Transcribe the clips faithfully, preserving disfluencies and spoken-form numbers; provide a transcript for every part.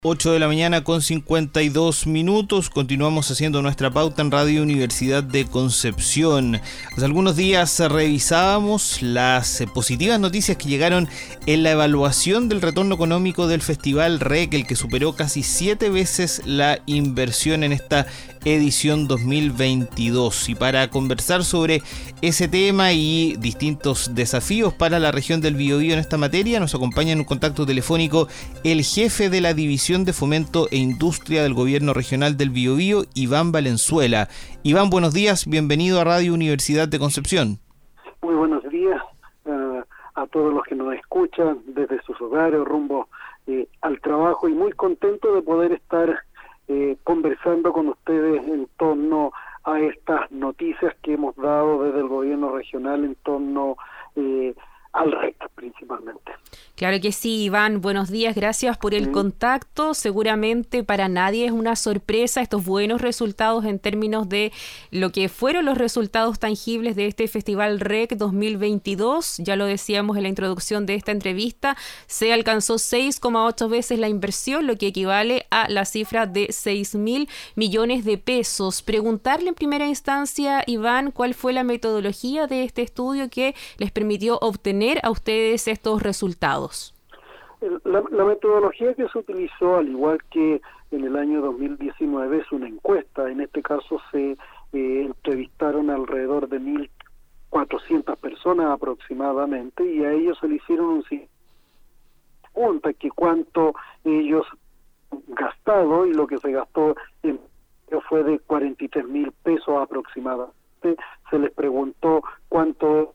ocho de la mañana con cincuenta y dos minutos. Continuamos haciendo nuestra pauta en Radio Universidad de Concepción. Hace algunos días revisábamos las positivas noticias que llegaron en la evaluación del retorno económico del Festival R E C, el que superó casi siete veces la inversión en esta edición dos mil veintidós. Y para conversar sobre ese tema y distintos desafíos para la región del Biobío en esta materia, nos acompaña en un contacto telefónico el jefe de la División de Fomento e Industria del Gobierno Regional del Biobío, Iván Valenzuela. Iván, buenos días, bienvenido a Radio Universidad de Concepción. Muy buenos días uh, a todos los que nos escuchan desde sus hogares rumbo eh, al trabajo, y muy contento de poder estar eh, conversando con ustedes en torno a estas noticias que hemos dado desde el Gobierno Regional en torno eh, al R E C principalmente. Claro que sí, Iván, buenos días, gracias por el sí. contacto. Seguramente para nadie es una sorpresa estos buenos resultados en términos de lo que fueron los resultados tangibles de este Festival R E C dos mil veintidós. Ya lo decíamos en la introducción de esta entrevista, se alcanzó seis coma ocho veces la inversión, lo que equivale a la cifra de seis mil millones de pesos. Preguntarle en primera instancia, Iván, ¿cuál fue la metodología de este estudio que les permitió obtener a ustedes estos resultados? La, la metodología que se utilizó, al igual que en el año dos mil diecinueve, es una encuesta. En este caso se eh, entrevistaron alrededor de mil cuatrocientas personas aproximadamente, y a ellos se le hicieron un pregunta que cuánto ellos han gastado, y lo que se gastó en, fue de cuarenta y tres mil pesos aproximadamente. Se les preguntó cuánto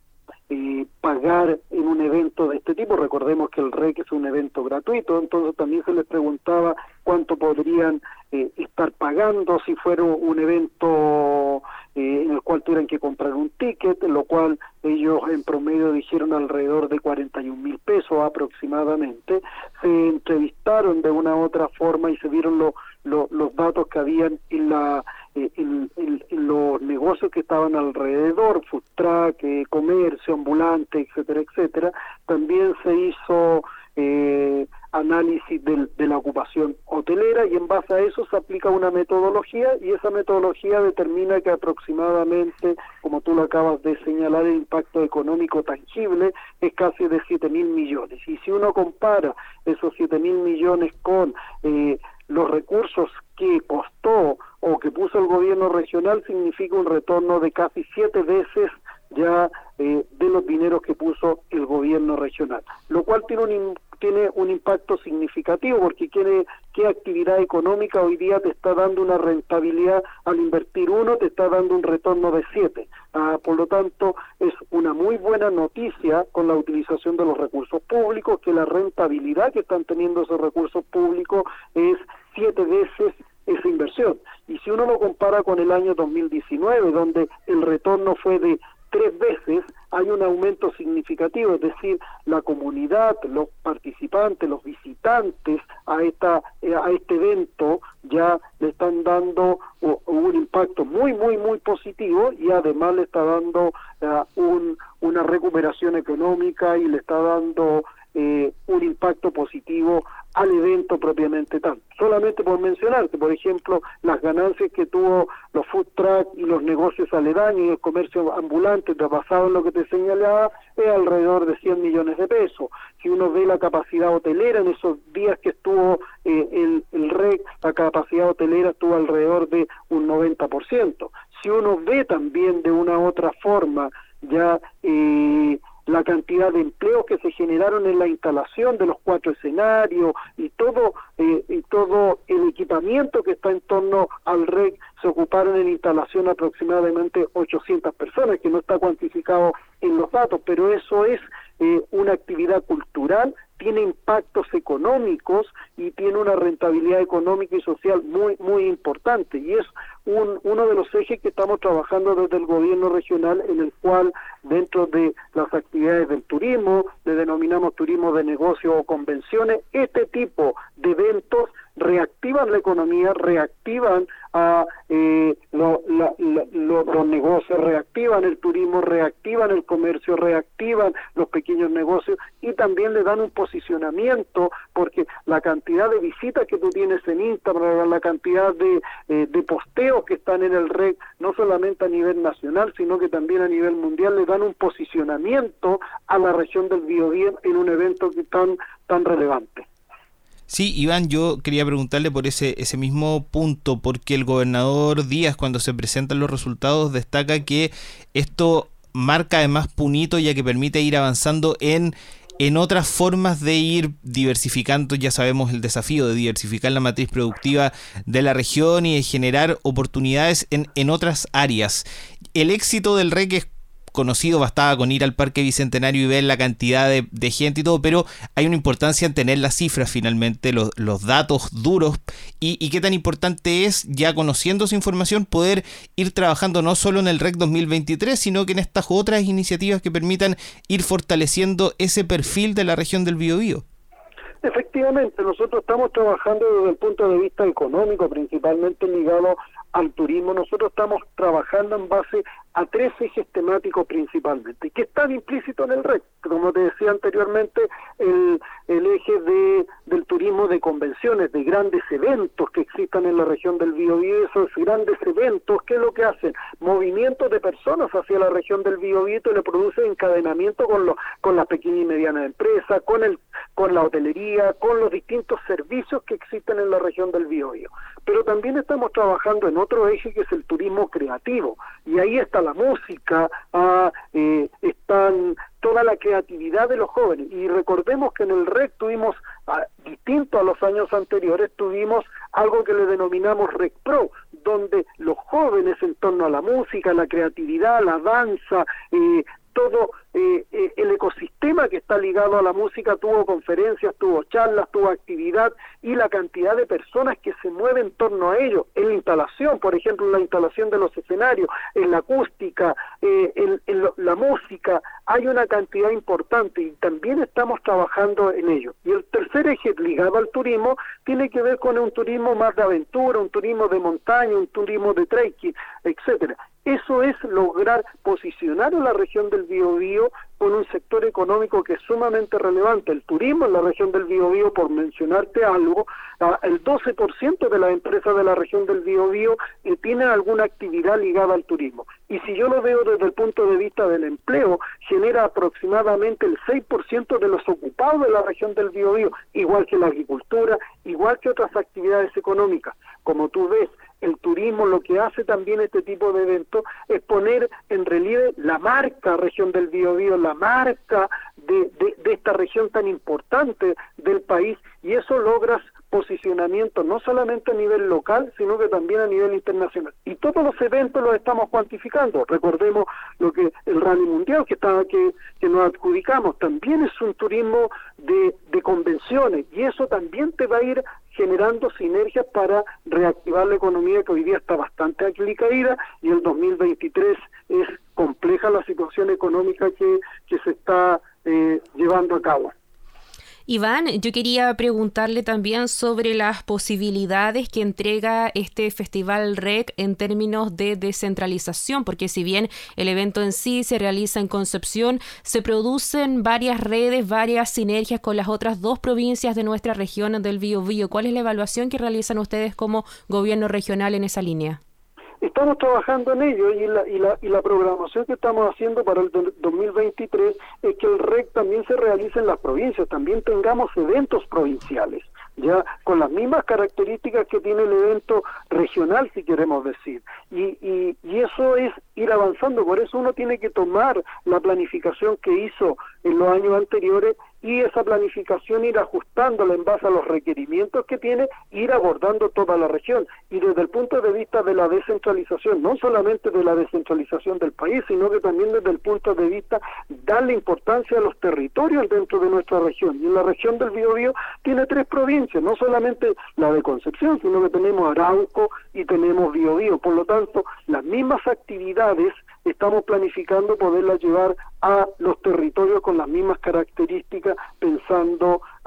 Eh, pagar en un evento de este tipo. Recordemos que el R E C es un evento gratuito, entonces también se les preguntaba cuánto podrían eh, estar pagando si fuera un evento eh, en el cual tuvieran que comprar un ticket, lo cual ellos en promedio dijeron alrededor de cuarenta y un mil pesos aproximadamente. Se entrevistaron de una u otra forma y se vieron lo, lo, los datos que habían en la En, en, en los negocios que estaban alrededor, food truck, eh, comercio, ambulante, etcétera, etcétera. También se hizo eh, análisis de, de la ocupación hotelera, y en base a eso se aplica una metodología, y esa metodología determina que aproximadamente, como tú lo acabas de señalar, el impacto económico tangible es casi de siete mil millones. Y si uno compara esos siete mil millones con eh, los recursos que costó o que puso el gobierno regional, significa un retorno de casi siete veces ya eh, de los dineros que puso el gobierno regional, lo cual tiene un tiene un impacto significativo, porque quiere, qué actividad económica hoy día te está dando una rentabilidad al invertir uno, te está dando un retorno de siete. Ah, por lo tanto, es una muy buena noticia con la utilización de los recursos públicos, que la rentabilidad que están teniendo esos recursos públicos es siete veces esa inversión. Y si uno lo compara con el año dos mil diecinueve, donde el retorno fue de tres veces, hay un aumento significativo, es decir, la comunidad, los participantes, los visitantes a esta a este evento ya le están dando uh, un impacto muy, muy, muy positivo, y además le está dando uh, un, una recuperación económica, y le está dando eh, un impacto positivo al evento propiamente tal. Solamente por mencionarte, por ejemplo, las ganancias que tuvo los food truck y los negocios aledaños y el comercio ambulante, basado en lo que te señalaba, es alrededor de cien millones de pesos. Si uno ve la capacidad hotelera, en esos días que estuvo eh, el, el R E C, la capacidad hotelera estuvo alrededor de un noventa por ciento. Si uno ve también de una u otra forma ya eh, la cantidad de empleos que se generaron en la instalación de los cuatro escenarios y todo eh, y todo el equipamiento que está en torno al R E C, se ocuparon en instalación aproximadamente ochocientas personas, que no está cuantificado en los datos, pero eso es eh, una actividad cultural, tiene impactos económicos y tiene una rentabilidad económica y social muy muy importante, y es un, uno de los ejes que estamos trabajando desde el gobierno regional, en el cual dentro de las actividades del turismo, le denominamos turismo de negocio o convenciones, este tipo de eventos reactivan la economía, reactivan a eh, lo, la, la, lo, los negocios, reactivan el turismo, reactivan el comercio, reactivan los pequeños negocios y también le dan un posicionamiento, porque la cantidad de visitas que tú tienes en Instagram, la cantidad de, eh, de posteos que están en el R E C, no solamente a nivel nacional, sino que también a nivel mundial, le dan un posicionamiento a la región del Biobío en un evento que tan, tan relevante. Sí, Iván, yo quería preguntarle por ese ese mismo punto, porque el gobernador Díaz, cuando se presentan los resultados, destaca que esto marca además un hito, ya que permite ir avanzando en, en otras formas de ir diversificando. Ya sabemos el desafío de diversificar la matriz productiva de la región y de generar oportunidades en, en otras áreas. El éxito del R E C es conocido, bastaba con ir al Parque Bicentenario y ver la cantidad de, de gente y todo, pero hay una importancia en tener las cifras finalmente, los, los datos duros, y, y qué tan importante es, ya conociendo esa información, poder ir trabajando no solo en el R E C dos mil veintitrés, sino que en estas otras iniciativas que permitan ir fortaleciendo ese perfil de la región del Biobío. Efectivamente, nosotros estamos trabajando desde el punto de vista económico, principalmente ligado al turismo. Nosotros estamos trabajando en base a tres ejes temáticos principalmente, que están implícitos en el R E C. Como te decía anteriormente, el, el eje de, del turismo de convenciones, de grandes eventos que existan en la región del Biobío. Esos grandes eventos, ¿qué es lo que hacen? Movimientos de personas hacia la región del Biobío y le produce encadenamiento con, los, con las pequeñas y medianas empresas, con, el, con la hotelería, con los distintos servicios que existen en la región del Biobío. Pero también estamos trabajando en otro eje, que es el turismo creativo, y ahí está la música, ah, eh, están toda la creatividad de los jóvenes, y recordemos que en el R E C tuvimos, ah, distinto a los años anteriores, tuvimos algo que le denominamos R E C Pro, donde los jóvenes en torno a la música, la creatividad, la danza, eh, todo eh, eh, el ecosistema que está ligado a la música tuvo conferencias, tuvo charlas, tuvo actividad, y la cantidad de personas que se mueven en torno a ello, en la instalación, por ejemplo, en la instalación de los escenarios, en la acústica, eh, en, en lo, la música, hay una cantidad importante y también estamos trabajando en ello. Y el tercer eje ligado al turismo tiene que ver con un turismo más de aventura, un turismo de montaña, un turismo de trekking, etcétera. Eso es lograr posicionar a la región del Biobío con un sector económico que es sumamente relevante. El turismo en la región del Biobío, por mencionarte algo, el doce por ciento de las empresas de la región del Biobío eh, tienen alguna actividad ligada al turismo. Y si yo lo veo desde el punto de vista del empleo, genera aproximadamente el seis por ciento de los ocupados de la región del Biobío, igual que la agricultura, igual que otras actividades económicas. Como tú ves, el turismo lo que hace también este tipo de eventos es poner en relieve la marca región del Biobío, la marca de, de, de esta región tan importante del país, y eso logras posicionamiento no solamente a nivel local, sino que también a nivel internacional. Y todos los eventos los estamos cuantificando. Recordemos lo que el Rally Mundial que está que, que nos adjudicamos, también es un turismo de, de convenciones, y eso también te va a ir generando sinergias para reactivar la economía, que hoy día está bastante alicaída, y el dos mil veintitrés es compleja la situación económica que, que se está eh, llevando a cabo. Iván, yo quería preguntarle también sobre las posibilidades que entrega este Festival R E C en términos de descentralización, porque si bien el evento en sí se realiza en Concepción, se producen varias redes, varias sinergias con las otras dos provincias de nuestra región del Biobío. ¿Cuál es la evaluación que realizan ustedes como gobierno regional en esa línea? Estamos trabajando en ello, y la, y la, y la programación que estamos haciendo para el dos mil veintitrés es que el R E C también se realice en las provincias, también tengamos eventos provinciales, ya con las mismas características que tiene el evento regional, si queremos decir, y, y, y eso es ir avanzando. Por eso uno tiene que tomar la planificación que hizo en los años anteriores, y esa planificación ir ajustándola en base a los requerimientos que tiene, ir abordando toda la región. Y desde el punto de vista de la descentralización, no solamente de la descentralización del país, sino que también desde el punto de vista darle importancia a los territorios dentro de nuestra región. Y en la región del Biobío tiene tres provincias, no solamente la de Concepción, sino que tenemos Arauco y tenemos Biobío. Por lo tanto, las mismas actividades estamos planificando poderlas llevar a los territorios con las mismas características, pensando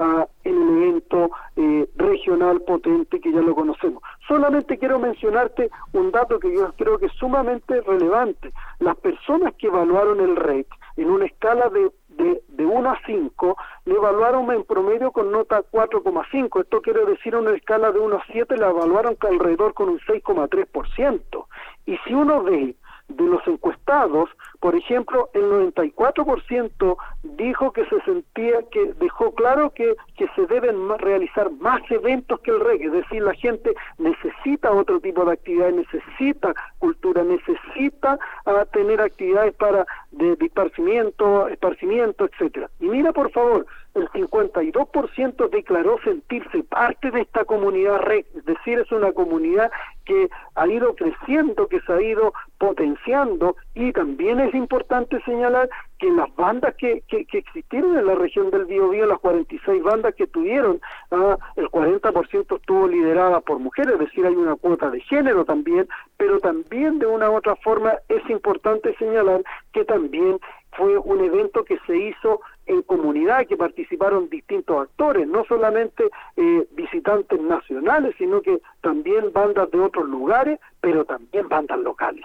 uh, en el evento eh, regional potente que ya lo conocemos. Solamente quiero mencionarte un dato que yo creo que es sumamente relevante. Las personas que evaluaron el R E C en una escala de, de, de uno a cinco, le evaluaron en promedio con nota cuatro coma cinco. Esto quiere decir en una escala de uno a siete, la evaluaron alrededor con un seis coma tres por ciento. Y si uno ve de los encuestados, por ejemplo, el noventa y cuatro por ciento dijo que se sentía, que dejó claro que, que se deben realizar más eventos que el R E C, es decir, la gente necesita otro tipo de actividades, necesita cultura, necesita uh, tener actividades para de, de esparcimiento, esparcimiento, etcétera. Y mira, por favor, el cincuenta y dos por ciento declaró sentirse parte de esta comunidad R E C, es decir, es una comunidad que ha ido creciendo, que se ha ido potenciando, y también es importante señalar que las bandas que, que, que existieron en la región del Biobío, las cuarenta y seis bandas que tuvieron, uh, el cuarenta por ciento estuvo liderada por mujeres, es decir, hay una cuota de género también, pero también de una u otra forma es importante señalar que también fue un evento que se hizo en comunidad, que participaron distintos actores, no solamente eh, visitantes nacionales, sino que también bandas de otros lugares, pero también bandas locales.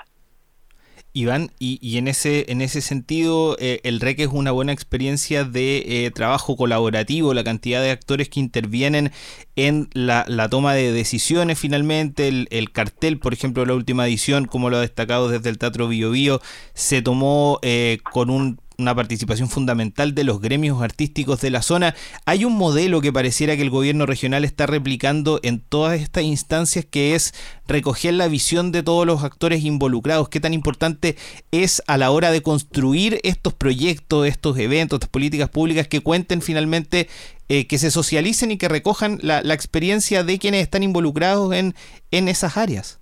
Iván, y, y en ese en ese sentido, eh, el R E C es una buena experiencia de eh, trabajo colaborativo, la cantidad de actores que intervienen en la, la toma de decisiones finalmente, el, el cartel, por ejemplo, de la última edición, como lo ha destacado desde el Teatro Biobío, se tomó eh, con un una participación fundamental de los gremios artísticos de la zona. Hay un modelo que pareciera que el gobierno regional está replicando en todas estas instancias, que es recoger la visión de todos los actores involucrados. ¿Qué tan importante es a la hora de construir estos proyectos, estos eventos, estas políticas públicas que cuenten finalmente, eh, que se socialicen y que recojan la, la experiencia de quienes están involucrados en, en esas áreas?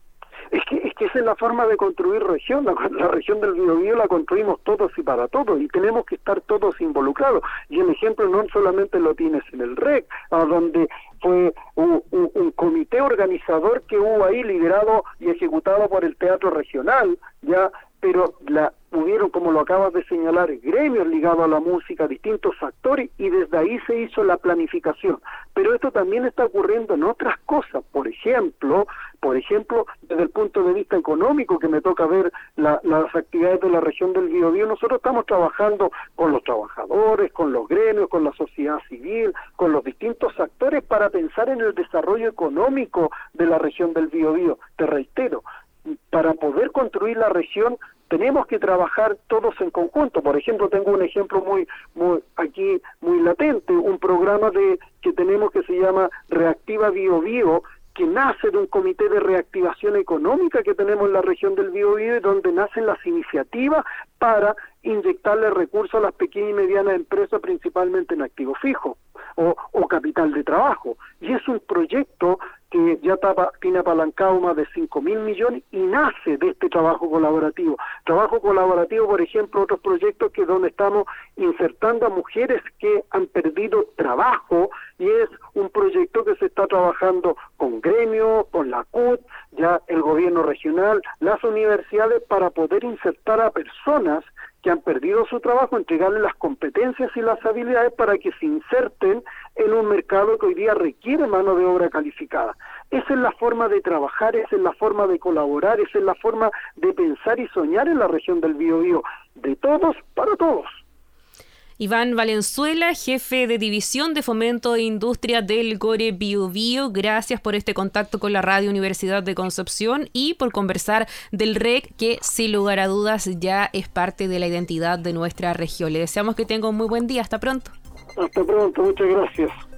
Esa es la forma de construir región. La, la región del Biobío la construimos todos y para todos, y tenemos que estar todos involucrados. Y el ejemplo no solamente lo tienes en el R E C, a donde fue un, un, un comité organizador que hubo ahí, liderado y ejecutado por el Teatro Regional, ya, pero la hubieron, como lo acabas de señalar, gremios ligados a la música, distintos actores, y desde ahí se hizo la planificación. Pero esto también está ocurriendo en otras cosas, por ejemplo, por ejemplo, desde el punto de vista económico, que me toca ver la, las actividades de la región del Biobío. Nosotros estamos trabajando con los trabajadores, con los gremios, con la sociedad civil, con los distintos actores para pensar en el desarrollo económico de la región del Biobío. Te reitero, para poder construir la región tenemos que trabajar todos en conjunto. Por ejemplo, tengo un ejemplo muy, muy aquí muy latente, un programa de que tenemos que se llama Reactiva Biobío, que nace de un comité de reactivación económica que tenemos en la región del Biobío, y donde nacen las iniciativas para inyectarle recursos a las pequeñas y medianas empresas, principalmente en activo fijo o, o capital de trabajo. Y es un proyecto que ya tapa, tiene apalancado más de cinco mil millones y nace de este trabajo colaborativo. Trabajo colaborativo, por ejemplo, otros proyectos que donde estamos insertando a mujeres que han perdido trabajo, y es un proyecto que se está trabajando con gremios, con la C U T, ya el gobierno regional, las universidades, para poder insertar a personas que han perdido su trabajo, entregarles las competencias y las habilidades para que se inserten en un mercado que hoy día requiere mano de obra calificada. Esa es la forma de trabajar, esa es la forma de colaborar, esa es la forma de pensar y soñar en la región del Biobío, de todos para todos. Iván Valenzuela, jefe de División de Fomento e Industria del Gore Biobío, gracias por este contacto con la Radio Universidad de Concepción y por conversar del R E C, que sin lugar a dudas ya es parte de la identidad de nuestra región. Le deseamos que tenga un muy buen día. Hasta pronto. Hasta pronto, muchas gracias.